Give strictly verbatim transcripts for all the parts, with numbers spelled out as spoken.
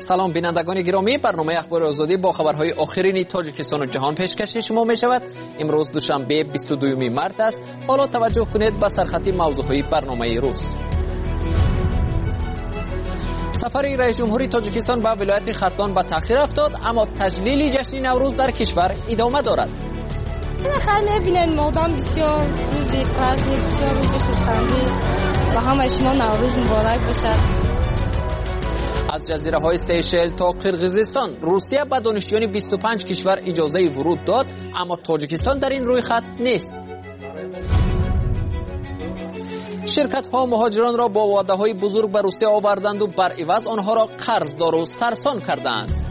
سلام بینندگان گرامی، برنامه اخبار آزادی با خبرهای آخرین تاجیکستان و جهان پیشکش شما می شود. امروز دوشنبه بیست و دوم مارس است. حالا توجه کنید به سرخط موضوعهای برنامه روز. سفر رئیس جمهوری تاجیکستان به ولایت ختلان به تأخیر افتاد، اما تجلیل جشن نوروز در کشور ادامه دارد. خیلی می‌بینید مردم بسیار روزی پرستنی، بسیار روزی خرسندی و همه شما نوروز مبارک باشد. از جزیره های سیشل تا قرقیزستان، روسیه به دانشجویان بیست و پنج کشور اجازه ورود داد، اما تاجیکستان در این روی خط نیست. شرکت ها مهاجران را با وعده های بزرگ به روسیه آوردند و بر عوض آنها را قرضدار و سرسان کردند.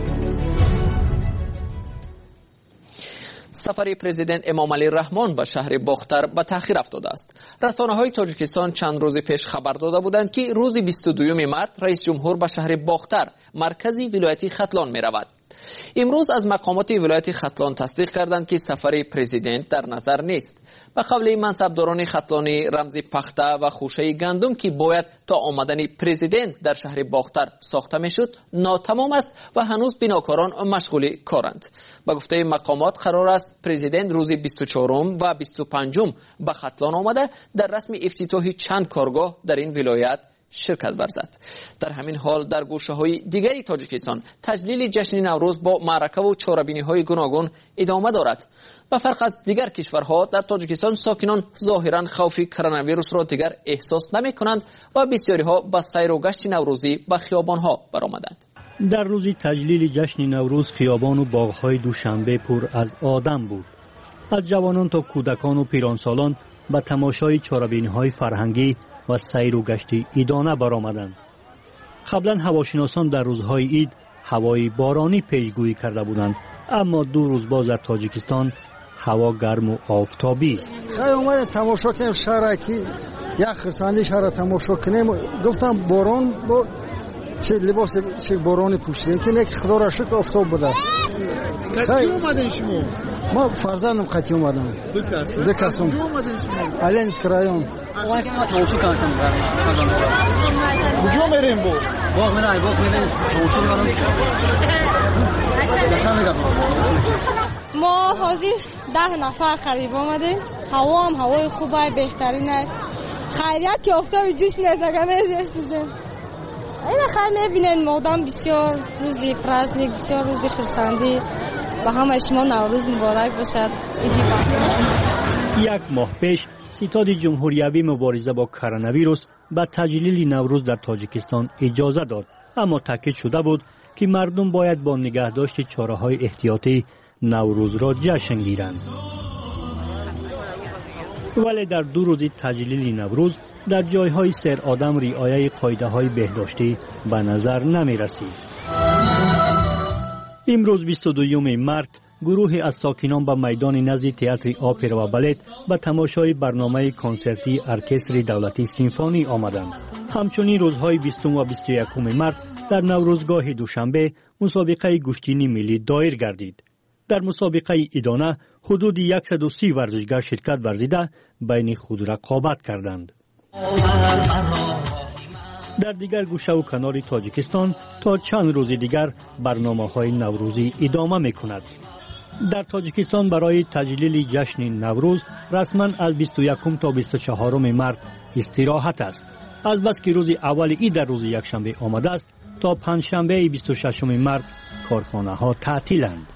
سفر پرزیدنت امام علی رحمان به شهر باختر به تأخیر افتاده است. رسانه‌های تاجیکستان چند روز پیش خبر داده بودند که روز بیست و دوم مارس رئیس جمهور به شهر باختر، مرکزی ولایت ختلان می رود. امروز از مقامات ولایت ختلان تصدیق کردند که سفر پرزیدنت در نظر نیست. به قول منصبداران ختلانی، رمز پخته و خوشه گندم که باید تا آمدن پرزیدنت در شهر باختر ساخته میشد ناتمام است و هنوز بناکاران مشغول کارند. به گفته مقامات قرار است پرزیدنت روز بیست و چهارم و بیست و پنجم به ختلان آمده در رسم افتتاح چند کارگاه در این ولایت شرکت ورزد. در همین حال در گوشه های دیگری تاجیکستان تجلیل جشن نوروز با معرکه و چاره‌بینی های گوناگون ادامه دارد. به فرق از دیگر کشورها در تاجیکستان ساکنان ظاهرا خوف کرونا ویروس را دیگر احساس نمی کنند و بسیاری ها به سیر و گشت نوروزی به خیابان ها برآمدند. در روز تجلیل جشن نوروز خیابان و باغ‌های دوشنبه پر از آدم بود. از جوانان تا کودکان و پیرانسالان به تماشای چاره‌بینی‌های فرهنگی و سیر و گشت عیدانه برآمدند. قبلا هواشناسان در روزهای عید هوای بارانی پیشگویی کرده بودند، اما دو روز باز در تاجیکستان هوا گرم و آفتابی است. خیلی اومدیم تماشا کنیم شهر کی یک خرسندی شهر تماشا کنیم. گفتم باران با چه لباس چه بارانی پوشیدیم که یک خدا را شکر آفتاب بوده. کجا اومدین شما؟ ما فرزندم خطی اومدم. دو کس. دو کسم. کجا اومدین شما؟ الینسک رایون. تماشا کردم. کجا میریم بو؟ باغ میریم، باغ میریم. تماشا میکنم. ما حاضر ده نفر قریب آمدیم. هوا هم هوای خوبه، بهترینه. خیریت که آفتاب جوش نیست اگر نیستیم. این خیلی میبینین مردم بسیار روزی پرستنی، بسیار روزی خرسندی و همه شما نوروز مبارک باشد. یک ماه پیش ستاد جمهوریوی مبارزه با کرونا ویروس به تجلیل نوروز در تاجیکستان اجازه داد، اما تاکید شده بود که مردم باید با نگهداشت چاره‌های احتیاطی نوروز را جشن گیرند. ولی در دو روز تجلیل نوروز در جایهای سیر آدم رعایت قاعده‌های بهداشتی به نظر نمی رسید. امروز بیست و دوم مارس گروهی از ساکنان به میدان نزد تئاتر اپرا و بالت به تماشای برنامه کنسرتی ارکستر دولتی سیمفونی آمدند. همچنین روزهای بیستم و بیست و یکم مارس در نوروزگاه دوشنبه مسابقه گشتینی ملی دایر گردید. در مسابقه ادانه حدود صد و سی ورزشگر شرکت ورزیده بین خود رقابت کردند. در دیگر گوشه و کنار تاجیکستان تا چند روز دیگر برنامه‌های نوروزی ادامه می‌کند. در تاجیکستان برای تجلیل جشن نوروز رسما از بیست و یکم تا بیست و چهارم مارس استراحت است. از بس که روز اول عید در روز یکشنبه آمده است، تا پنجشنبه بیست و ششم مارس کارخانه‌ها تعطیلند.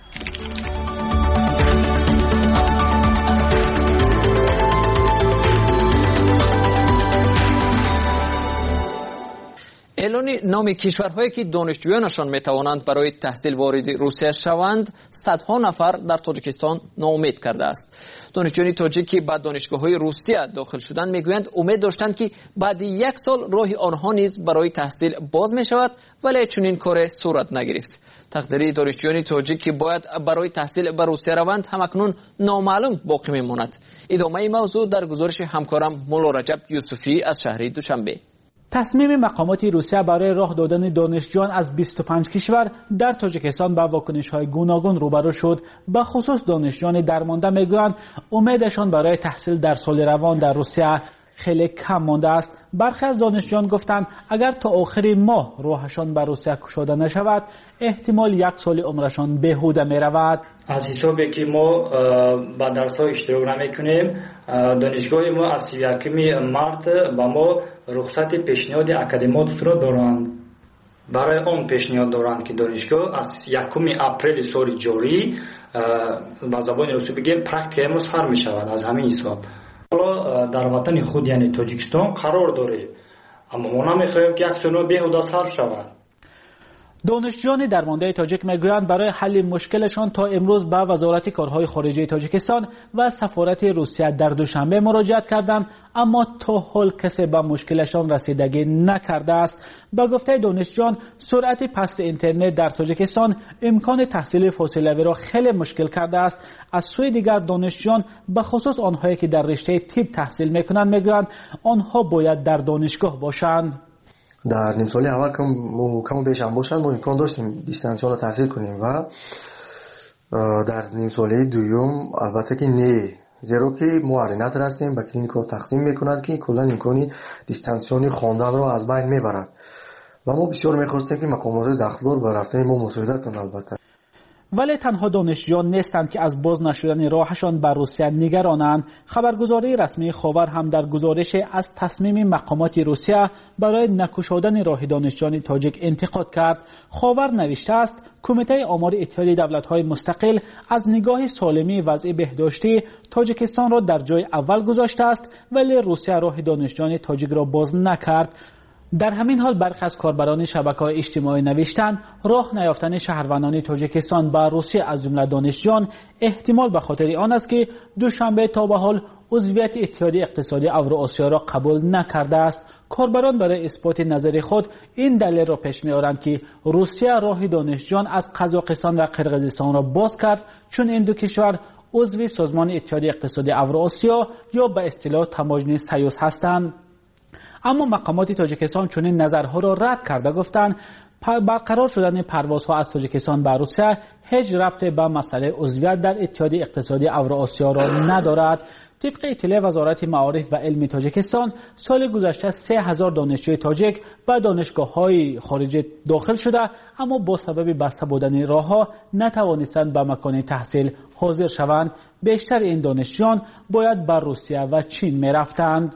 اعلان نام کشورهایی که دانشجویانشان میتوانند برای تحصیل وارد روسیه شوند صدها نفر در تاجیکستان ناامید کرده است. دانشجویان تاجیک که به دانشگاه‌های روسیه داخل شدند میگویند امید داشتند که بعد یک سال راه آنها نیز برای تحصیل باز می شود، ولی چنین کار صورت نگرفت. تقدیر دانشجویان تاجیک که باید برای تحصیل به روسیه روند همکنون نامعلوم باقی میماند. ادامه موضوع در گزارش همکارم مولا رجب یوسفی از شهر دوشنبه. تصمیم مقامات روسیه برای راه دادن دانشجویان از بیست و پنج کشور در تاجیکستان با واکنش‌های گوناگون روبرو شد. به خصوص دانشجویان درمانده میگویند امیدشان برای تحصیل در سال روان در روسیه خیلی کم مانده است. برخی از دانشجویان گفتند اگر تا آخر ماه راهشان به روسیه گشوده نشود احتمال یک سال عمرشان بیهوده می رود. از حسابی که ما با درس ها اشتراک نمیکنیم، دانشگاه ما از یکم مارت با ما رخصت پیشنهاد اکادمیات را دارند. برای آن پیشنهاد دارند که دانشگاه از یکم اپریل سال جاری با زبان روسی بگیم پرکتیک ما سر می شود. از همین حساب حالا در وطن خود یعنی تاجیکستان قرار داریم، اما ما نمیخواهیم که یک سال بیهوده سر شود. دانشجویان درمانده تاجیک میگویند برای حل مشکلشان تا امروز به وزارت کارهای خارجه تاجیکستان و سفارت روسیه در دوشنبه مراجعت کردند، اما تا حال کسی به مشکلشان رسیدگی نکرده است. با گفته دانشجویان سرعت پست اینترنت در تاجیکستان امکان تحصیل فاصله‌ای را خیلی مشکل کرده است. از سوی دیگر دانشجویان به خصوص آنهایی که در رشته طب تحصیل میکنند میگویند آنها باید در دانشگاه باشند. در نیم سالی اول کم کم بیش هم باشد ما امکان داشتیم دیستانسیون را تحصیل کنیم و در نیم سالی دوم البته که نه، زیرا که معاونت هستیم به کلینیک‌ها تقسیم میکند که کلا امکانی دیستانسیون خواندن را از بین میبرد و ما بسیار میخواستیم که مقامات داخلدار به رفتن ما مساعدت کنند. البته ولی تنها دانشجویان نیستند که از باز نشدن راهشان بر روسیه نگرانند. خبرگزاری رسمی خاور هم در گزارش از تصمیم مقامات روسیه برای نکشودن راه دانشجویان تاجیک انتقاد کرد. خاور نوشته است کمیته آمار اتحادیه دولت‌های مستقل از نگاه سالمی وضع بهداشتی تاجیکستان را در جای اول گذاشته است، ولی روسیه راه دانشجویان تاجیک را باز نکرد. در همین حال برخی از کاربران شبکه‌های اجتماعی نوشتند راه نیافتن شهروندان تاجیکستان به روسیه از جمله دانشجویان احتمال به خاطر آن است که دوشنبه تا به حال عضویت اتحادیه اقتصادی اوراسیا را قبول نکرده است. کاربران برای اثبات نظر خود این دلیل را پیش می‌آورند که روسیه راه دانشجویان از قزاقستان و قرقیزستان را باز کرد، چون این دو کشور عضو سازمان اتحادیه اقتصادی اوراسیا یا به اصطلاح تماجن سیوس هستند. اما مقامات تاجیکستان چنین نظرها را رد کرده، گفتند برقرار شدن پروازها از تاجیکستان به روسیه هیچ ربطی به مسئله عضویت در اتحادیه اقتصادی اوراسیا را ندارد. طبق اطلاع وزارت معارف و علم تاجیکستان سال گذشته سه هزار دانشجوی تاجیک به دانشگاه‌های خارجی داخل شده، اما با سبب بسته بودن راه‌ها نتوانستند به مکان تحصیل حاضر شوند. بیشتر این دانشجویان باید به روسیه و چین می‌رفتند.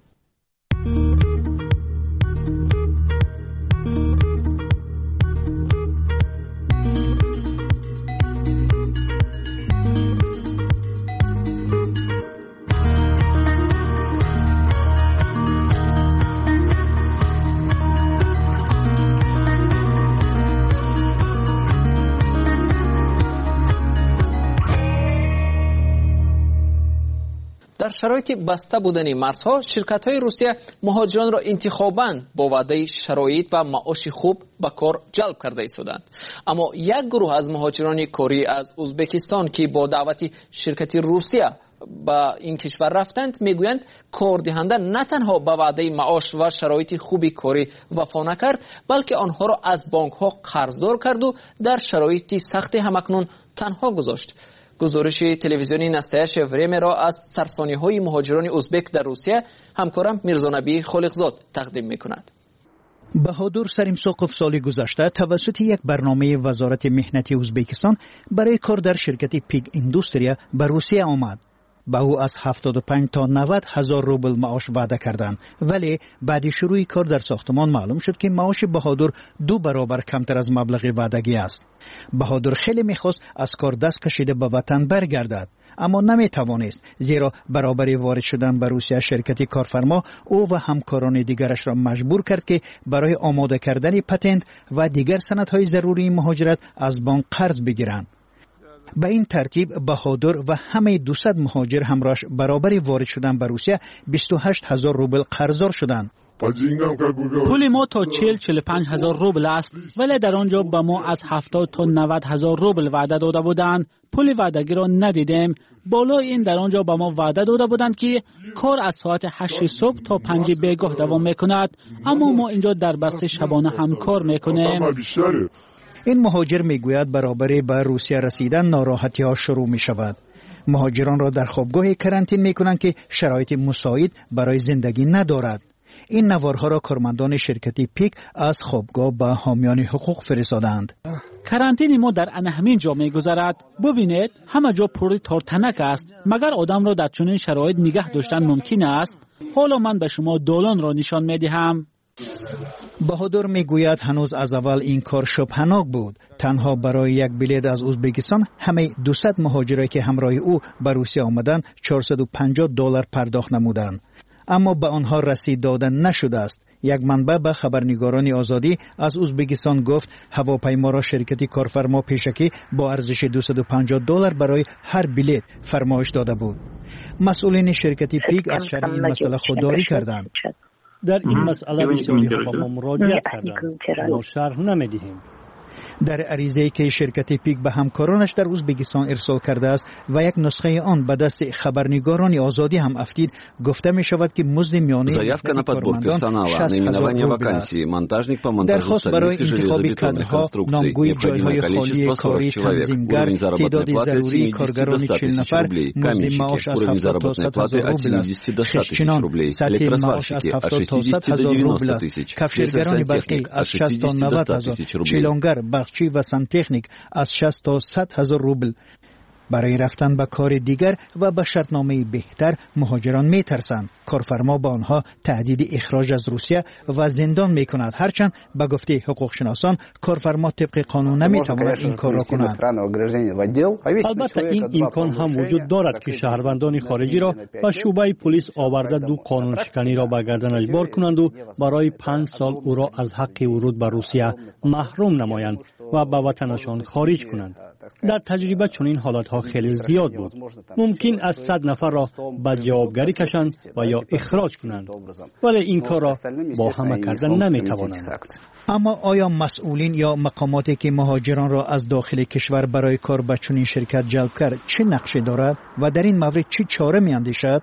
در شرایط بسته بودن مرزها، شرکت‌های روسیه مهاجران را انتخاباً با وعده شرایط و معاش خوب به کار جلب کرده ایستادند. اما یک گروه از مهاجران کاری از ازبکستان که با دعوت شرکت روسیه به این کشور رفتند میگویند کاردهنده نه تنها به وعده معاش و شرایط خوبی کاری وفا نکرد، بلکه آنها را از بانک‌ها قرضدار کرد و در شرایط سخت همکنون تنها گذاشت. گزارش تلویزیونی نستعه شوریم را از سرسانی‌های مهاجران ازبک در روسیه همکارم میرزانبی خالقزاد تقدیم می‌کند. بهادر سریمساقوف سال گذشته توسط یک برنامه وزارت محنت ازبکستان برای کار در شرکت پیگ ایندوستریا به روسیه آمد. با او از هفتاد و پنج تا نود هزار روبل معاش وعده کردند، ولی بعد شروع کار در ساختمان معلوم شد که معاش بهادر دو برابر کمتر از مبلغ وعدگی است. بهادر خیلی میخواست از کار دست کشیده به وطن برگردد، اما نمیتوانست، زیرا برابر وارد شدن به روسیه شرکت کارفرما او و همکاران دیگرش را مجبور کرد که برای آماده کردن پتنت و دیگر سندهای ضروری مهاجرت از بانک قرض بگیرند. به این ترتیب بهادر و همه دویست مهاجر همراهش برابر وارد شدن به روسیه بیست و هشت هزار روبل قرضدار شدند. پول ما تا چهل چهل و پنج هزار روبل است، ولی در آنجا به ما از هفتاد تا نود هزار روبل وعده داده بودند. پول وعدگی را ندیدیم. بالای این در آنجا به ما وعده داده بودند که کار از ساعت هشت صبح تا پنج بیگاه دوام میکند، اما ما اینجا در بسته شبانه هم کار میکنیم. این مهاجر میگوید برابر به روسیه رسیدن ناراحتی ها شروع می شود. مهاجران را در خوابگاه کرانتین میکنند که شرایط مساعد برای زندگی ندارد. این نوارها را کارمندان شرکتی پیک از خوابگاه به حامیان حقوق فرستادند. کرانتین ما در آن همین جا می‌گذرد. ببینید همه جا پر تارتنک است. مگر آدم را در چنین شرایط نگه داشتن ممکن است؟ حالا من به شما دالان را نشان می‌دهم. بهادر میگوید هنوز از اول این کار شبهناک بود. تنها برای یک بلیط از ازبکستان همه دویست مهاجری که همراه او به روسیه آمدند چهارصد و پنجاه دلار پرداخت نمودند. اما به آنها رسید دادن نشده است. یک منبع به خبرنگاران آزادی از ازبکستان گفت هواپیما را شرکت کارفرما پیشکی با ارزش دویست و پنجاه دلار برای هر بلیط فرمایش داده بود. مسئولین شرکت پیک از شأن این مسئله خودداری کردند. در این مسئله بسیاری ها با ما مراجعه کردند. ما شرح نمیدهیم. در عریضه‌ای که شرکت پیک به همکارانش در ازبکستان ارسال کرده است و یک نسخه آن به دست خبرنگاران آزادی هم افتید، گفته می شود که مزد میانه کارمندان شصت هزار روبل است. درخواست برای انتخاب کادرها، نامگویی جایهای خالی کاری، تنظیمگر، تعداد ضروری کارگران چهل نفر، مزد معاش از هفتاد تا صد هزار روبل است. خشچینان سطح معاش از هفتاد تا صد هزار روبل است. کفشگران برقی از شصت تا نود هزار، چیلانگر، بخشی و سنتکنیک از شصت تا صد هزار روبل. برای رفتن به کار دیگر و به شرطنامه بهتر مهاجران می ترسند. کارفرما با آنها تهدید اخراج از روسیه و زندان می کند. هرچند به گفته حقوق شناسان کارفرما طبق قانون نمی تواند این کار را کند. البته این امکان هم وجود دارد که شهروندان خارجی را به شعبه پلیس آورده دو قانون شکنی را به گردنش بار کنند و برای پنج سال او را از حق ورود به روسیه محروم نمایند و به وطنشان خارج کنند. در تجربه چنین حالتها خیلی زیاد بود. ممکن است صد نفر را به جوابگری کشند و یا اخراج کنند، ولی این کار را با همه کردن نمی توانند. اما آیا مسئولین یا مقاماتی که مهاجران را از داخل کشور برای کار به چنین شرکت جلب کرد چه نقشی دارد و در این مورد چه چاره می اندیشد؟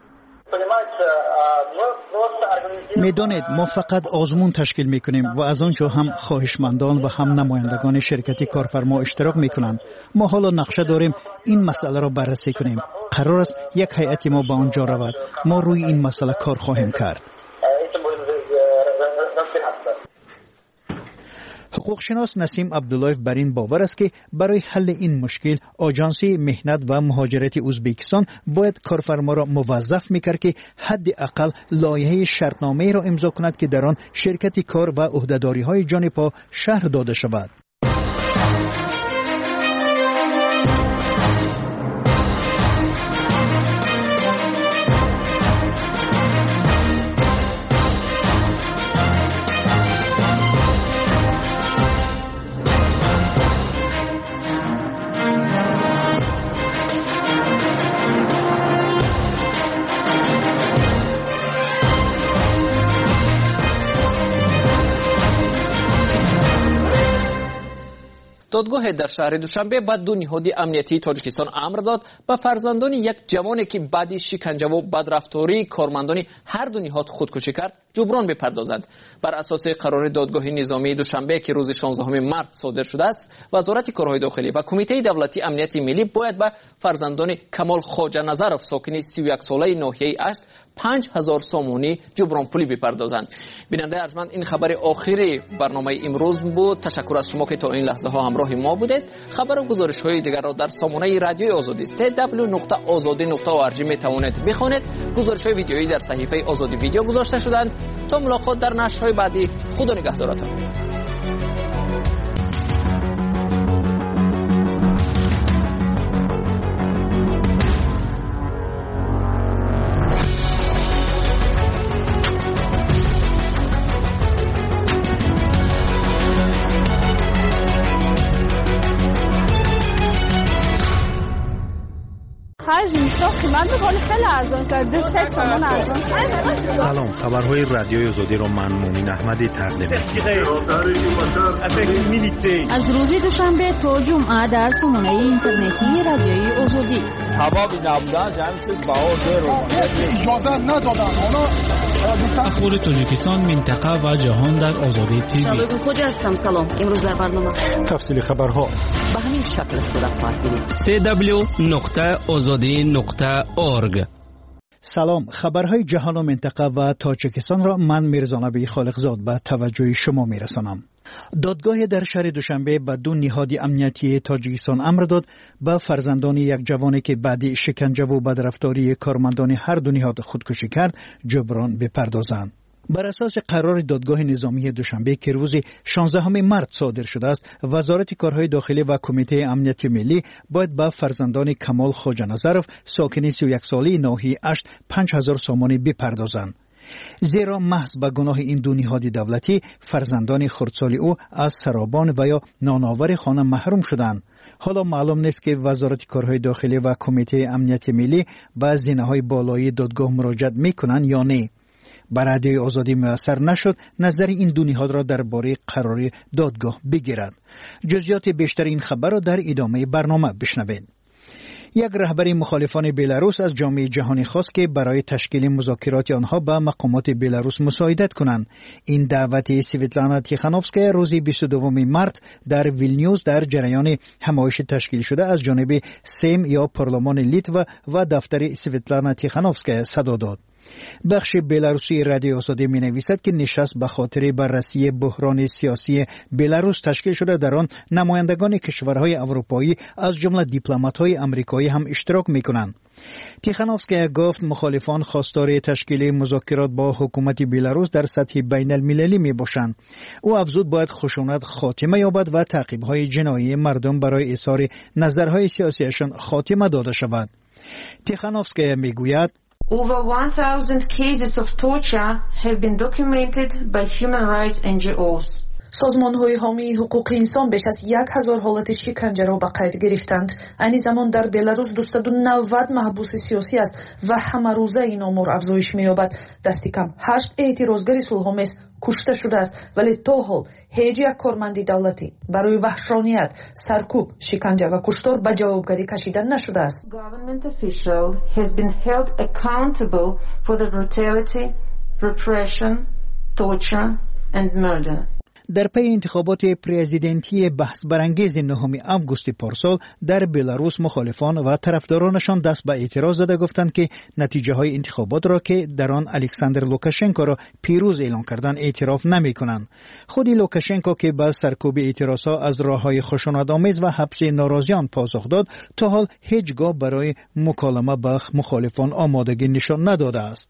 میدانید ما فقط آزمون تشکیل میکنیم و از آنجا هم خواهشمندان و هم نمایندگان شرکتی کارفرما اشتراک میکنند. ما حالا نقشه داریم این مسئله را بررسی کنیم. قرار است یک هیئت ما به آنجا رود. ما روی این مسئله کار خواهیم کرد. حقوقشناس نسیم عبداللهیف بر این باور است که برای حل این مشکل آژانسی مهنت و مهاجرت ازبکستان باید کارفرما را موظف میکرد که حداقل لایحه شرطنامه را امضا کند که در آن شرکت کار و عهده‌داری‌های جانبها شرح داده شود. دادگاه در شهر دوشنبه بعد دو نهاد امنیتی تاجیکستان امر داد به فرزندان یک جوانی که بعد شکنجه و بدرفتاری کارمندان هر دو نهاد خودکشی کرد جبران بپردازند. بر اساس قرار دادگاه نظامی دوشنبه که روز شانزدهم مارس صادر شده است، وزارت کارهای داخلی و کمیته دولتی امنیت ملی باید به فرزندان کمال خواجه نظرов ساکن سی و یک ساله ناحیه اشت پنج هزار سامانی جبران پولی بپردازند. بیننده ارجمند این خبر آخری برنامه امروز بود. تشکر از شما که تا این لحظه ها همراه ما بودید. خبر و گزارش های دیگر را در سامانه رادیوی آزادی سه دبلیو نقطه آزادی نقطه او می توانید بخوانید. گزارش های ویدیویی در صحیفه آزادی ویدیو گذاشته شدند. تا ملاقات در نشرهای بعدی. خدا نگهدارتان. Хажим تو قیمت میکنی خیلی ارزان شد دو سه تومن ارزان شد. سلام، خبرهای رادیوی آزادی رو من مؤمن احمدی تقدیم می‌کنم. از روز دوشنبه تا جمعه در سامانه اینترنتی رادیوی آزادی. هوا بی نبودن جمع شد باور رو اجازه ندادن. اخبار تاجیکستان، منطقه و جهان در آزادی تیوی. شباب خود هستم. سلام. امروز در برنامه تفصیل خبرها به همین شکل صورت خواهد بود. سی دبلیو نقطه آزادی نقطه اورگ. سلام، خبرهای جهان و منطقه و تاجیکستان را من میرزا نبی خالقزاد به توجه شما میرسانم. دادگاه در شهر دوشنبه به دو نهاد امنیتی تاجیکستان امر داد به فرزندان یک جوانی که بعد شکنجه و بدرفتاری کارمندان هر دو نهاد خودکشی کرد جبران بپردازند. بر اساس قرار دادگاه نظامی دوشنبه که روز شانزدهم مارس صادر شده است، وزارت کارهای داخلی و کمیته امنیت ملی باید به فرزندان کمال خواجه نظرов ساکن سی و یک ساله ناحیه اشت پنج هزار سامانی بپردازند. زیرا محض به گناه این دو نهاد دولتی فرزندان خردسال او از سرابان و یا نانآور خانه محروم شدند. حالا معلوم نیست که وزارت کارهای داخلی و کمیته امنیت ملی به زینه‌های بالایی دادگاه مراجعه میکنند یا نه. بر رادیوی آزادی میسر نشد نظر این دو نهاد را درباره قرار دادگاه بگیرد. جزئیات بیشتر این خبر را در ادامه برنامه بشنوید. یک رهبر مخالفان بلاروس از جامعه جهانی خواست که برای تشکیل مذاکرات آنها با مقامات بلاروس مساعدت کنند. این دعوت سویتلانا تیخانوفسکایا روز بیست و دوم مارس در ویلنیوس در جریان همایش تشکیل شده از جانب سیم یا پارلمان لیتوا و دفتر سویتلانا تیخانوفسکایا صدا داد. بخش بلاروسی رادیو آزادی می نویسد که نشست به خاطر بررسی بحران سیاسی بلاروس تشکیل شده، در آن نمایندگان کشورهای اروپایی از جمله دیپلمات‌های آمریکایی هم اشتراک می کنند. تیخانوفسکایا گفت مخالفان خواستار تشکیل مذاکرات با حکومت بلاروس در سطح بین المللی می باشند. او افزود باید خشونت خاتمه یابد و تعقیب‌های جنایی مردم برای اظهار نظرهای سیاسیشان خاتمه داده شود. تیخانوفسکایا می گوید Over one thousand cases of torture have been documented by human rights ان جی اوز. سازمان‌های حامی حقوق انسان بیش از یک هزار حالت شکنجه را به قید گرفتند. این زمان در بلاروس دویست و نود محبوس سیاسی است و همه روزه این آمار افزایش می‌یابد. دست کم هشت اعتراضگر صلح‌آمیز کشته شده است، ولی تا حال هیچ یک کارمند دولتی برای وحشیانیت، سرکوب، شکنجه و کشتار به جوابگری کشیده نشده است. Government official has been held accountable for the brutality, repression, torture and murder. در پی انتخابات پرزیدنتی بحث برانگیز نهم آگوست پارسال در بلاروس مخالفان و طرفدارانشان دست به اعتراض زده گفتند که نتیجه های انتخابات را که در آن الکساندر لوکاشنکو را پیروز اعلام کردند اعتراف نمی کنند. خود لوکاشنکو که با سرکوب اعتراضها از راههای خشونت‌آمیز و حبس ناراضیان پاسخ داد، تا حال هیچگاه برای مکالمه با مخالفان آمادگی نشان نداده است.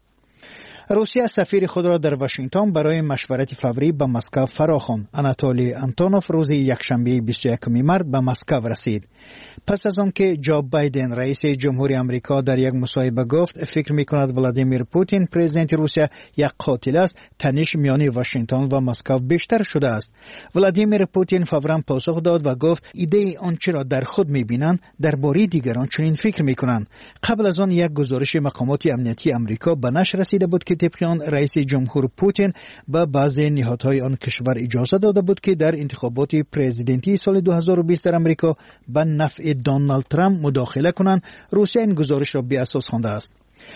روسیه سفیر خود را در واشنگتن برای مشورت فوری به مسکو فراخواند. آناتولی آنتونوف روز یکشنبه بیست و یکم مارس به مسکو رسید. پس از آنکه جو بایدن رئیس جمهوری آمریکا در یک مصاحبه گفت فکر می‌کند ولادیمیر پوتین پرزیدنت روسیه یک قاتل است، تنش میان واشنگتن و مسکو بیشتر شده است. ولادیمیر پوتین فوراً پاسخ داد و گفت ایده آنچه را در خود می‌بینند درباره دیگران چنین فکر می‌کنند. قبل از آن یک گزارش مقامات امنیتی آمریکا به نشر رسیده بود که طبق آن رئیس جمهور پوتین به بعضی نهادهای آن کشور اجازه داده بود که در انتخابات پرزیدنتی سال دو هزار و بیست در آمریکا به نفع دونالد ترامپ مداخله کنند. روسیه این گزارش را بی اساس خوانده است.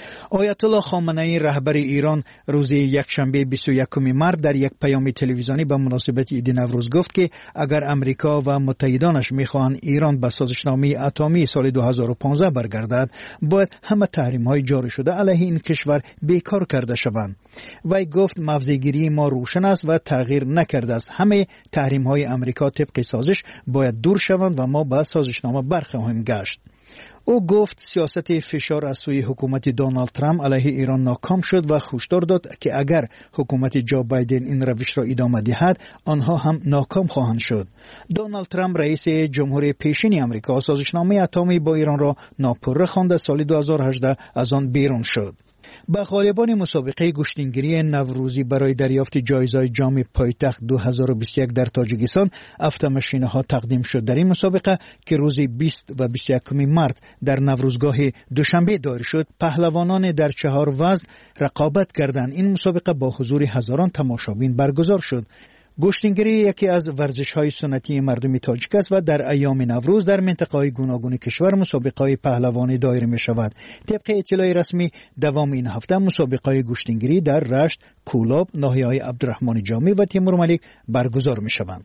آیت الله خامنه‌ای رهبر ایران روز یکشنبه بیست و یکم مارس در یک پیام تلویزیونی به مناسبت عید نوروز گفت که اگر امریکا و متحدانش می‌خواهند ایران به سازشنامه اتمی سال دو هزار و پانزده برگردد، باید همه تحریم‌های جاری شده علیه این کشور بیکار کرده شوند. وی گفت موضع‌گیری ما روشن است و تغییر نکرده است. همه تحریم‌های امریکا طبق سازش باید دور شوند و ما به سازشنامه برخواهیم گشت. او گفت سیاست فشار از سوی حکومت دونالد ترامپ علیه ایران ناکام شد و هشدار داد که اگر حکومت جو بایدن این روش را ادامه دهد آنها هم ناکام خواهند شد. دونالد ترامپ رئیس جمهور پیشین آمریکا سازشنامه اتمی با ایران را ناپره خواند. سال دو هزار و هجده از آن بیرون شد. به غالبان مسابقه گشتینگیری نوروزی برای دریافت جایزه جام پایتخت دو هزار و بیست و یک در تاجیکستان افت ها تقدیم شد. در این مسابقه که روز بیست و بیست و یک مارس در نوروزگاه دوشنبه دایر شد، پهلوانان در چهار وزن رقابت کردند. این مسابقه با حضور هزاران تماشابین برگزار شد. گشتینگیری یکی از ورزش‌های سنتی مردم تاجیک است و در ایام نوروز در منطقه‌های گوناگون کشور مسابقه‌های پهلوانی دایر می‌شود. طبق اطلاع رسمی دوام این هفته مسابقه‌های گشتینگیری در رشت، کولاب، ناحیه‌های عبدالرحمن جامی و تیمور ملک برگزار می‌شوند.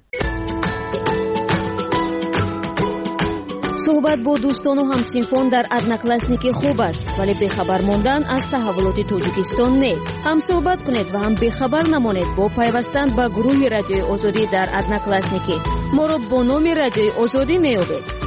صحبت با دوستان و همسینفان در ادناکلاسنیکی خوب است، ولی بخبر ماندن از تحولات تاجیکستان نه. هم صحبت کنید و هم بخبر نمانید با پیوستن به گروه رادیوی آزادی در ادناکلاسنیکی. ما را با نام رادیوی آزادی میابید.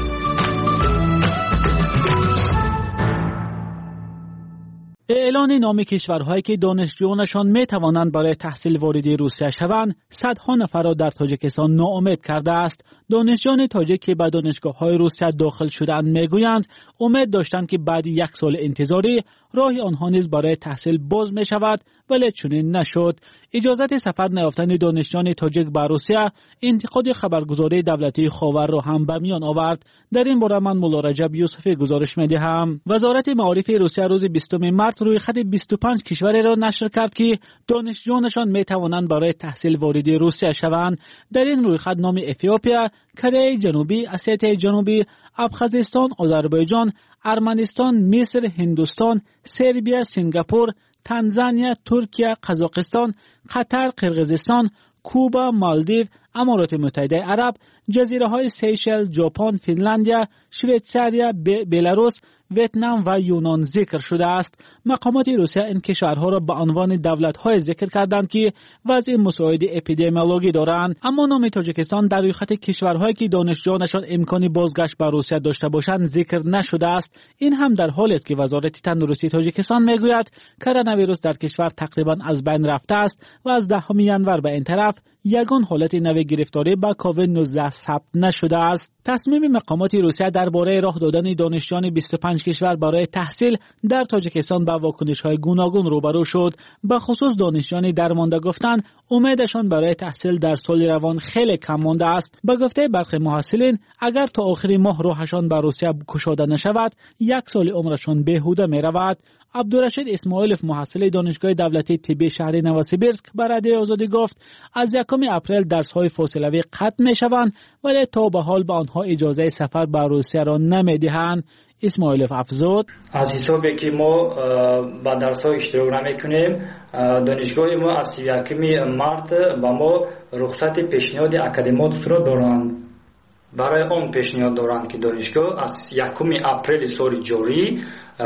اعلان نام کشورهایی که دانشجویانشان می توانند برای تحصیل وارد روسیه شوند صدها نفر را در تاجیکستان ناامید کرده است. دانشجویان تاجیک که به دانشگاه‌های روسیه داخل شدند میگویند امید داشتند که بعد یک سال انتظاری راه آنها نیز برای تحصیل باز می شود، ولی چنین نشد. اجازت سفر نیافتن دانشجویان تاجیک به روسیه انتقاد خبرگزاری دولتی خاور را هم به میان آورد. در این باره من مولا رجب یوسفی گزارش می دهم. وزارت معارف روسیه روز بیستم مارس روی خط بیست و پنج کشوری را نشر کرد که دانشجویانشان می توانند برای تحصیل وارد روسیه شوند. در این روی خط نام اتیوپیا، کره جنوبی، اسیای جنوبی، ابخازستان، آذربایجان، ارمنستان، مصر، هندوستان، سربیا، سنگاپور، تانزانیا، ترکیه، قزاقستان، قطر، قرقیزستان، کوبا، مالدیو، امارات متحده عرب، جزیره های سیشل، ژاپن، فنلاندیا، شویتزاریا، بلاروس، ویتنام و یونان ذکر شده است. مقامات روسیه این کشورها را به عنوان دولت‌های ذکر کردند که وضع مساعد اپیدمیولوژی دارند، اما نام تاجیکستان در روی خط کشورهایی که دانشجویانشان امکان بازگشت به روسیه داشته باشند ذکر نشده است. این هم در حالی است که وزارت تندرستی تاجیکستان میگوید کرونا ویروس در کشور تقریبا از بین رفته است و از دهم ژانویه به این طرف یگان حالت نو گرفتاری با کووید نوزده ثبت نشده است. تصمیم مقامات روسیه درباره راه دادن دانشجویان بیست و پنج کشور برای تحصیل در تاجیکستان با واکنش‌های گوناگون روبرو شد. به خصوص دانشجویان درمانده گفتند امیدشان برای تحصیل در سال روان خیلی کم مانده است. به گفته برخی محصلین اگر تا آخر ماه راهشان به روسیه گشوده نشود یک سال عمرشان بیهوده می‌رود. عبدالرشید اسماعیلوف محصل دانشگاه دولتی طبی شهر نوسیبیرسک به رادیوی آزادی گفت از یکم اپریل درس‌های فاصله‌ای قطع می‌شوند، ولی تا به حال به آنها اجازه سفر به روسیه را نمی‌دهند. اسماعیلوف افزود از حسابی که ما با درس‌ها اشتراک نمی‌کنیم، دانشگاه ما از یکم مارس با ما رخصت پیشنهاد اکادمیات را دارند. برای آن پیشنهاد دارند که دانشگاه از یکم اپریل سال جاری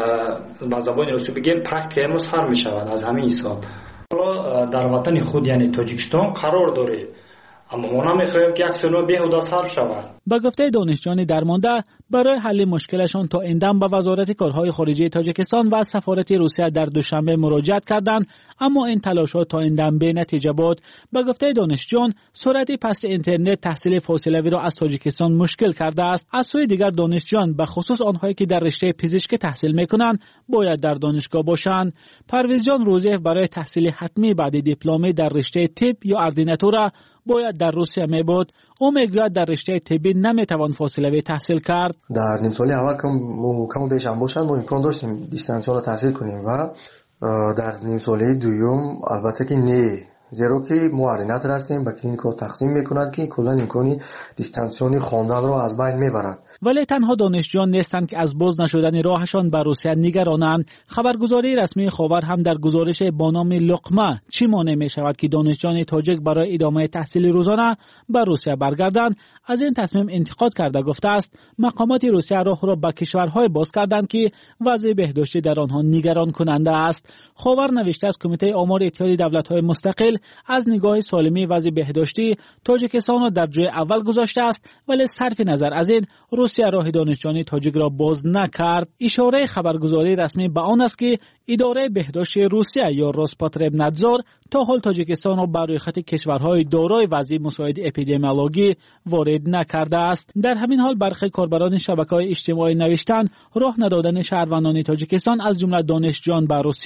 با زبان روسی بگیم پرکتیک ما سر می شود. از همین حساب حالا در وطن خود یعنی تاجیکستان قرار داره، اما ما نمیخواهیم که یک سال بیهوده صرف شود. با گفته دانشجویان درمانده برای حل مشکلشان تا این دم به وزارت کارهای خارجه تاجیکستان و سفارت روسیه در دوشنبه مراجعت کردند، اما این تلاش‌ها تا این دم به نتیجه بود. با گفته دانشجویان سرعت پست اینترنت تحصیل فاصله‌ای را از تاجیکستان مشکل کرده است. از سوی دیگر دانشجویان به خصوص آنهایی که در رشته پزشکی تحصیل می‌کنند باید در دانشگاه باشند. پرویز جان روزیف برای تحصیل حتمی بعد دیپلمی در رشته طب یا اردیناتورا باید در روسیه می بود. او میگوید در رشته طبی نمیتوان فاصله تحصیل کرد. در نیم سالی اول کم کم بیش هم باشند ما امکان داشتیم دیستانسیون را تحصیل کنیم و در نیم سالی دوم البته که نه، زیرا که ما اردیناتور هستیم با کلینیکا تقسیم میکند که کلا امکانی دیستانسیونی خواندن را از بین میبرد. ولی تنها دانشجویان نیستند که از باز نشدن راهشان به روسیه نگرانند. خبرگزاری رسمی خاور هم در گزارش با نام لقمه چی مانع می شود که دانشجویان تاجیک برای ادامه تحصیل روزانه به روسیه برگردند از این تصمیم انتقاد کرده گفته است مقامات روسیه راه را به کشورهای باز کردند که وضع بهداشتی در آنها نگران کننده است. خاور نوشته از کمیته آمار اتحاد دولت‌های مستقل از نگاه سالمی وضع بهداشتی تاجیکستان را در جای اول گذاشته است، ولی صرف نظر از این روسیه راه دانشجویان تاجیک را باز نکرد. اشاره خبرگزاری رسمی به آن است که اداره بهداشتی روسیه یا روسپاتربنادزور تا حال تاجیکستان را بر روی خط کشورهای دارای وضع مساعد اپیدمیولوژی وارد نکرده است. در همین حال برخی کاربران شبکه‌های اجتماعی نوشتند راه ندادن شهروندان تاجیکستان از جمله دانشجویان به روسیه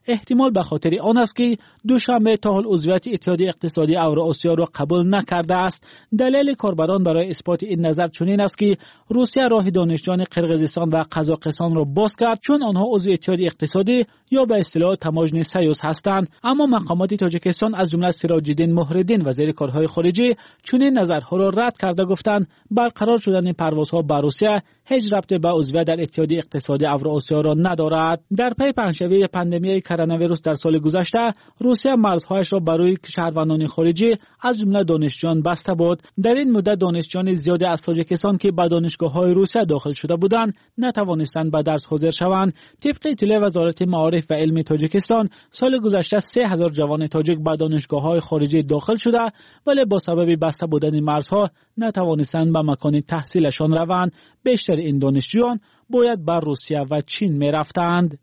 احتمال به خاطر آن است که دوشنبه تا حال عضویت اتحادیه اقتصادی اوراسیا را قبول نکرده است. دلیل کاربران برای اثبات این نظر چنین است که روسیه راه دانشجویان قرقیزستان و قزاقستان را باز کرد چون آنها عضو اتحادیه اقتصادی یا به اصطلاح تماژن سیوس هستند. اما مقامات تاجیکستان از جمله سراج‌الدین مهرالدین وزیر کارهای خارجه چنین نظرها را رد کرده گفتند برقرار شدن پروازها به روسیه هیچ ربطی به عضویت در اتحادیه اقتصادی اوراسیا را ندارد. در پی پنجشنبه پاندمی کرونا ویروس در سال گذشته روسیه مرزهایش را برای شهروندان خارجی از جمله دانشجویان بسته بود. در این مدت دانشجویان زیادی از تاجیکستان که به دانشگاه‌های روسیه داخل شده بودند نتوانستند به درس حاضر شوند. طبق اطلاع وزارت معارف و علم تاجیکستان سال گذشته سه هزار جوان تاجیک به دانشگاه‌های خارجی داخل شده ولی با سبب بسته بودن مرزها نتوانستند به مکان تحصیلشان روند. بیشتر این دانشجویان باید بر روسیه و چین می رفتند.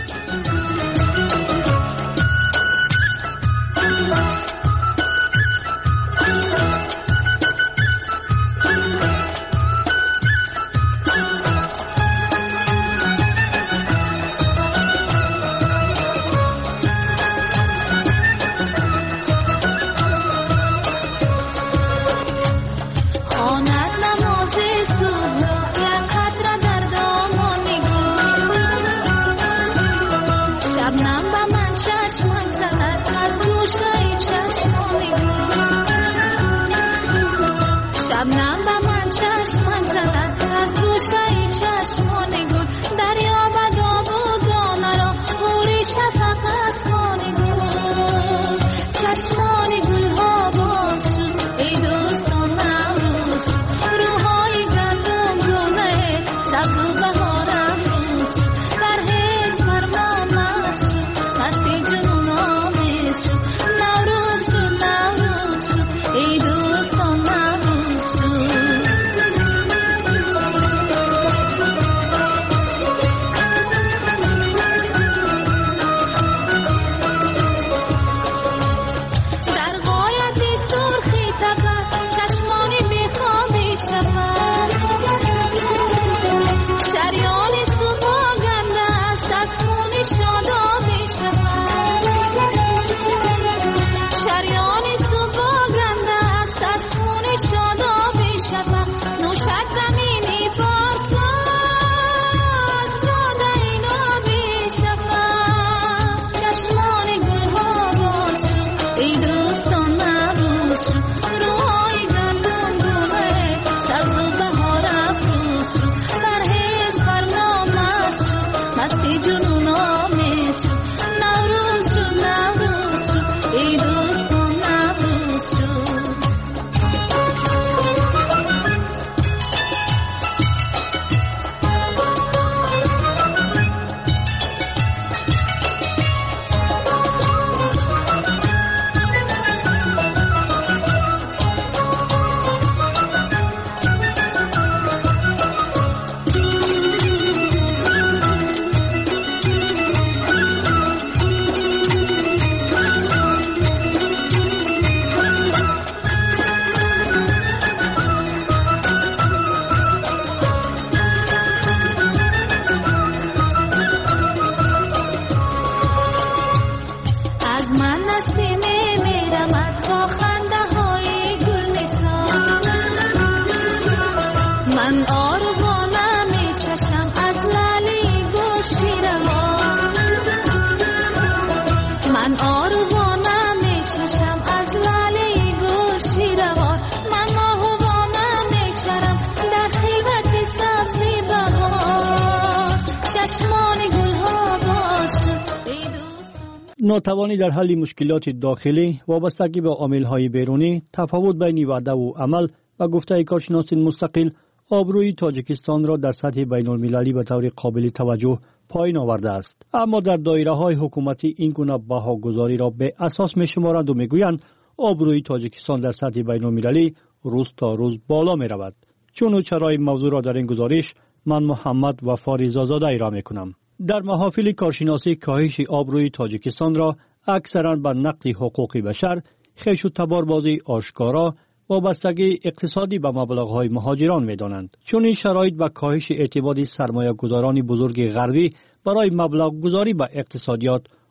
ناتوانی در حل مشکلات داخلی وابستگی به عامل‌های بیرونی، تفاوت بین وعده و عمل و گفته کارشناس مستقل آبروی تاجیکستان را در سطح بین‌المللی به طور قابل توجه پایین آورده است. اما در دایره‌های حکومتی این گونه بهاگذاری را به اساس می‌شمارند و می‌گویند آبروی تاجیکستان در سطح بین‌المللی روز تا روز بالا می‌رود. چون چرای موضوع را در این گزارش من محمد وفاری زازاده ارائه می‌کنم. در محافل کارشناسی کاهش آبروی تاجیکستان را اکثرا به نقض حقوق بشر، خیش و تباربازی آشکارا وابستگی اقتصادی به مبلغ‌های مهاجران می‌دانند. چون این شرایط و کاهش اعتماد سرمایه‌گذاران بزرگ غربی برای مبلغ گذاری به اقتصادیات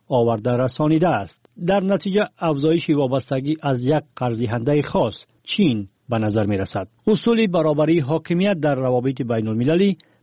آورده رسانیده است. در نتیجه افزایش وابستگی از یک قرض‌دهنده خاص چین به نظر می رسد. اصول برابری حاکمیت در روابط بین المللی